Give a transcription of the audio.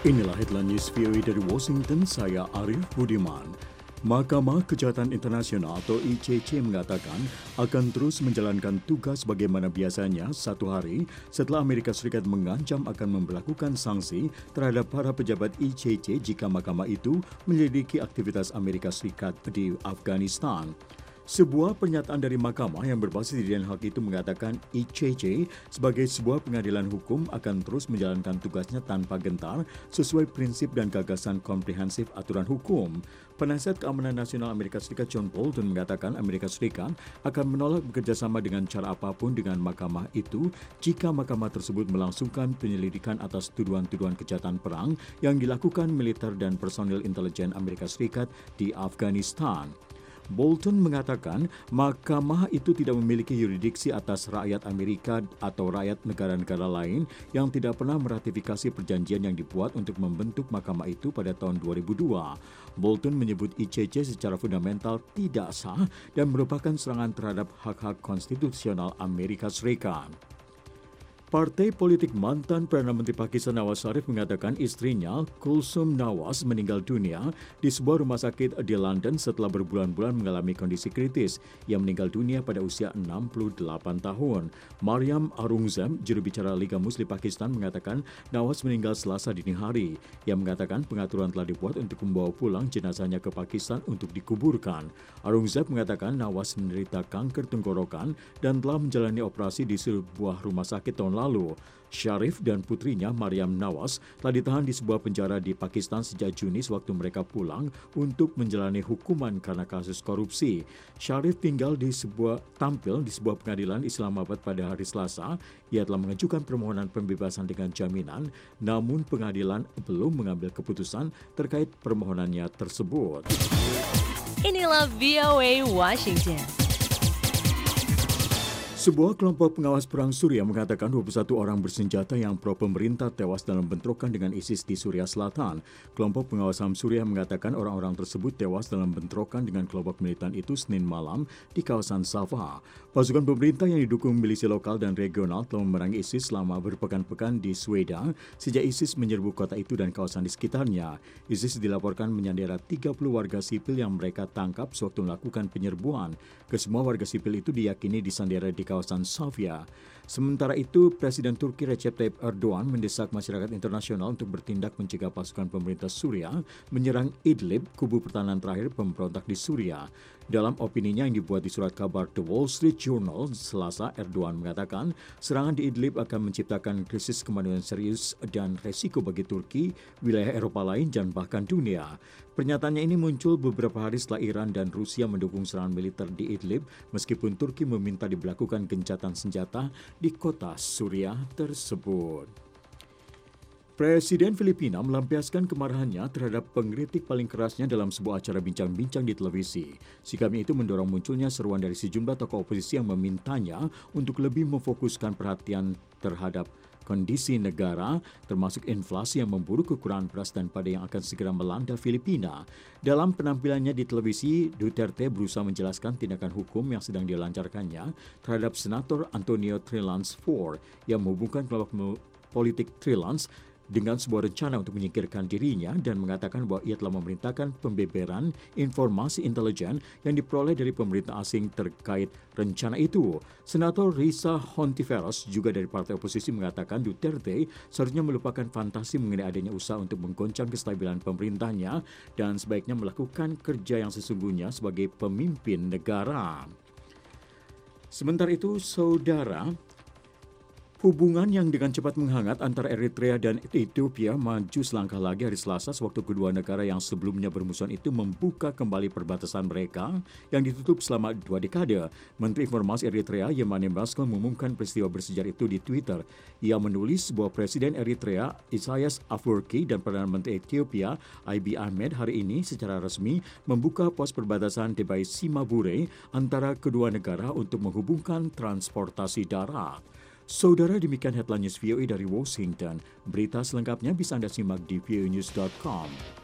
Inilah headline news VOA dari Washington, saya Arif Budiman. Mahkamah Kejahatan Internasional atau ICC mengatakan akan terus menjalankan tugas bagaimana biasanya 1 hari setelah Amerika Serikat mengancam akan memberlakukan sanksi terhadap para pejabat ICC jika mahkamah itu menyelidiki aktivitas Amerika Serikat di Afghanistan. Sebuah pernyataan dari mahkamah yang berbasis di Den Haag itu mengatakan ICC sebagai sebuah pengadilan hukum akan terus menjalankan tugasnya tanpa gentar sesuai prinsip dan gagasan komprehensif aturan hukum. Penasihat Keamanan Nasional Amerika Serikat John Bolton mengatakan Amerika Serikat akan menolak bekerjasama dengan cara apapun dengan mahkamah itu jika mahkamah tersebut melangsungkan penyelidikan atas tuduhan-tuduhan kejahatan perang yang dilakukan militer dan personil intelijen Amerika Serikat di Afghanistan. Bolton mengatakan mahkamah itu tidak memiliki yurisdiksi atas rakyat Amerika atau rakyat negara-negara lain yang tidak pernah meratifikasi perjanjian yang dibuat untuk membentuk mahkamah itu pada tahun 2002. Bolton menyebut ICC secara fundamental tidak sah dan merupakan serangan terhadap hak-hak konstitusional Amerika Serikat. Partai politik mantan Perdana Menteri Pakistan Nawaz Sharif mengatakan istrinya, Kulsum Nawaz, meninggal dunia di sebuah rumah sakit di London setelah berbulan-bulan mengalami kondisi kritis. Ia meninggal dunia pada usia 68 tahun. Maryam Aurangzeb, juru bicara Liga Muslim Pakistan, mengatakan Nawaz meninggal Selasa dini hari. Ia mengatakan pengaturan telah dibuat untuk membawa pulang jenazahnya ke Pakistan untuk dikuburkan. Aurangzeb mengatakan Nawaz menderita kanker tenggorokan dan telah menjalani operasi di sebuah rumah sakit tahun lalu. Sharif dan putrinya Maryam Nawaz telah ditahan di sebuah penjara di Pakistan sejak Juni sewaktu mereka pulang untuk menjalani hukuman karena kasus korupsi. Sharif tampil di sebuah pengadilan Islamabad pada hari Selasa. Ia telah mengajukan permohonan pembebasan dengan jaminan, namun pengadilan belum mengambil keputusan terkait permohonannya tersebut. Inilah VOA Washington. Sebuah kelompok pengawas perang Suriah mengatakan 21 orang bersenjata yang pro-pemerintah tewas dalam bentrokan dengan ISIS di Suriah Selatan. Kelompok pengawas HAM Suriah mengatakan orang-orang tersebut tewas dalam bentrokan dengan kelompok militan itu Senin malam di kawasan Safah. Pasukan pemerintah yang didukung milisi lokal dan regional telah memerangi ISIS selama berpekan-pekan di Sweda sejak ISIS menyerbu kota itu dan kawasan di sekitarnya. ISIS dilaporkan menyandera 30 warga sipil yang mereka tangkap sewaktu melakukan penyerbuan. Kesemua warga sipil itu diyakini disandera di kawasan Sofia. Sementara itu, Presiden Turki Recep Tayyip Erdogan mendesak masyarakat internasional untuk bertindak mencegah pasukan pemerintah Suriah menyerang Idlib, kubu pertahanan terakhir pemberontak di Suriah. Dalam opininya yang dibuat di surat kabar The Wall Street Journal, Selasa, Erdogan mengatakan serangan di Idlib akan menciptakan krisis kemanusiaan serius dan resiko bagi Turki, wilayah Eropa lain, dan bahkan dunia. Pernyataannya ini muncul beberapa hari setelah Iran dan Rusia mendukung serangan militer di Idlib, meskipun Turki meminta diberlakukan gencatan senjata di kota Suriah tersebut. Presiden Filipina melampiaskan kemarahannya terhadap pengkritik paling kerasnya dalam sebuah acara bincang-bincang di televisi. Sikapnya itu mendorong munculnya seruan dari sejumlah tokoh oposisi yang memintanya untuk lebih memfokuskan perhatian terhadap kondisi negara, termasuk inflasi yang memburuk, kekurangan beras dan pada yang akan segera melanda Filipina. Dalam penampilannya di televisi, Duterte berusaha menjelaskan tindakan hukum yang sedang dilancarkannya terhadap Senator Antonio Trilans IV yang menghubungkan kelompok politik Trilans dengan sebuah rencana untuk menyingkirkan dirinya dan mengatakan bahwa ia telah memerintahkan pembeberan informasi intelijen yang diperoleh dari pemerintah asing terkait rencana itu. Senator Risa Hontiveros juga dari partai oposisi mengatakan Duterte seharusnya melupakan fantasi mengenai adanya usaha untuk menggoncang kestabilan pemerintahnya dan sebaiknya melakukan kerja yang sesungguhnya sebagai pemimpin negara. Sementara itu, saudara, hubungan yang dengan cepat menghangat antara Eritrea dan Ethiopia maju selangkah lagi hari Selasa sewaktu kedua negara yang sebelumnya bermusuhan itu membuka kembali perbatasan mereka yang ditutup selama 2 dekade. Menteri Informasi Eritrea Yemane Meskel mengumumkan peristiwa bersejarah itu di Twitter. Ia menulis bahwa Presiden Eritrea Isaias Afwerki dan Perdana Menteri Ethiopia Abiy Ahmed hari ini secara resmi membuka pos perbatasan Debay Simabure antara kedua negara untuk menghubungkan transportasi darat. Saudara, demikian headline news VOA dari Washington. Berita selengkapnya bisa Anda simak di voanews.com.